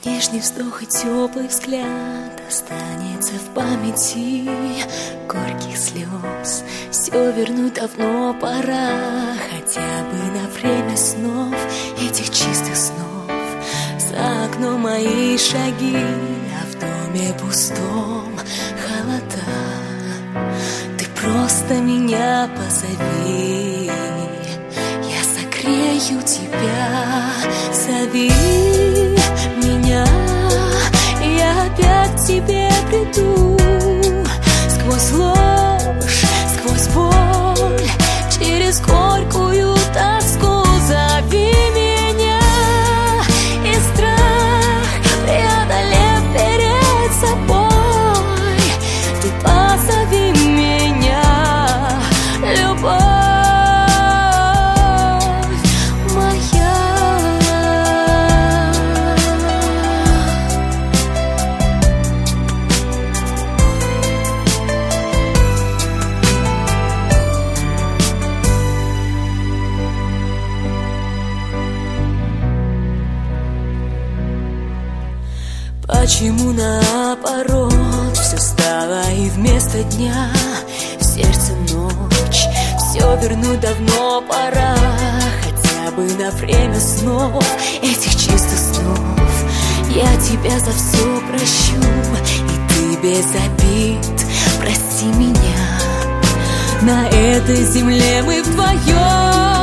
Нежный вздох и теплый взгляд останется в памяти. Горьких слез все вернуть давно пора, хотя бы на время снов, этих чистых снов. За окном мои шаги, а в доме пустом холода. Ты просто меня позови, я согрею тебя. Зови меня, я опять к тебе приду. Сквозь ложь, сквозь боль, через горькую тоску. Зови меня, и страх преодолев перед собой, ты позови меня, любовь моя. Почему наоборот все стало и вместо дня в сердце ночь? Все вернуть давно пора, хотя бы на время снов, этих чистых снов. Я тебя за все прощу, и ты без обид прости меня. На этой земле мы вдвоем